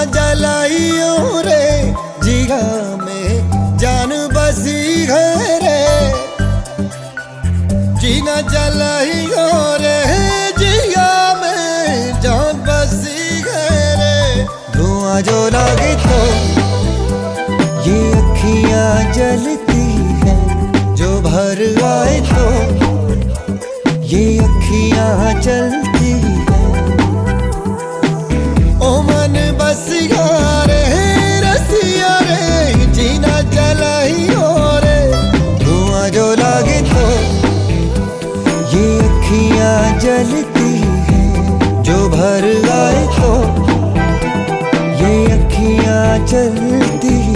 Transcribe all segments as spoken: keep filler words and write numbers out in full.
जलाइयो रे जिया में जान बसी है रे, जीना जलाइयो रे जिया में जान बसी है रे। धुआं जो लगे तो ये अखियां जलती है, जो भर आए तो ये अखियां चलती है। ओ मन बसिया रे रसिया रे जीना जलाइयो रे। धुआं जो लगे तो ये अखियां जलती है, जो भर आए तो ये अखियां चलती है।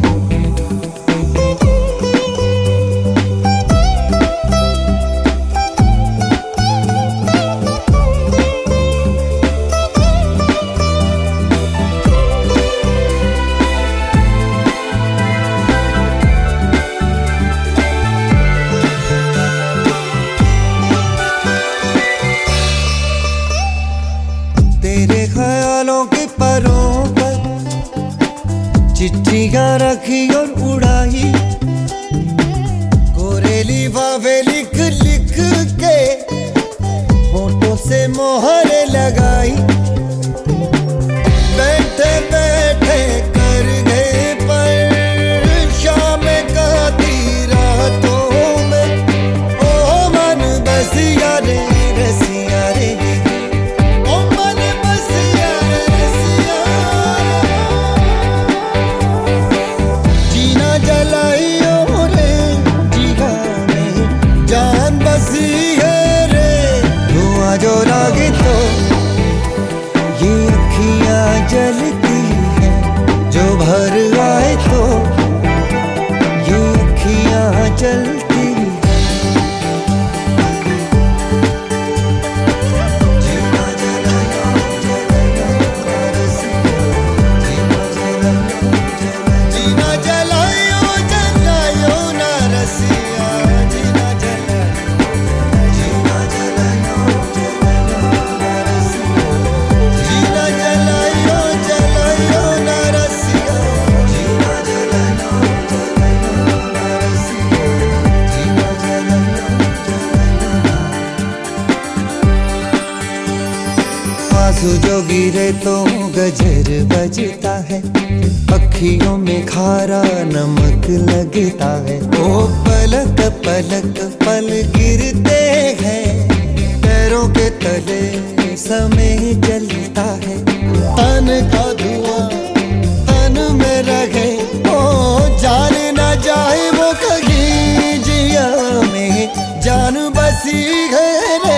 तेरे ख्यालों के परों पर चिट्ठियां रखी और उड़ाई, कोरेली बावे लिख लिख के होठों से मोहर लगाई। बैठे बैठे कर गए पर शाम काती रातों में। ओ मन बसिया रे रसिया रे, जो लगे तो ये अखियां जलती है, जो भर आए तो ये अखियां चलती है। जीना जलायो जलायो ना रसिया, जीना आंसू जो गिरे तो गजर बजता है, अखियों में खारा नमक लगता है। ओ पलक पलक पल गिरते हैं, पैरों के तले समय जलता है। तन का धुआं तन में रहे, ओ जान न जाए वो कहीं जिया में जान बसी है रे।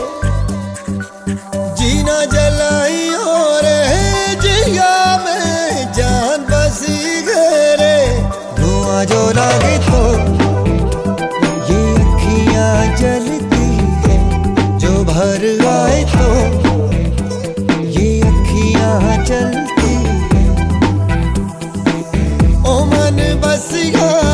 जीना जलाइयो रे जिया में जान बसी है रे। धुआं जो लगे तो ये अखियां जलती है, जो भर आए तो ये अखियां चलती है। ओ मन बसिया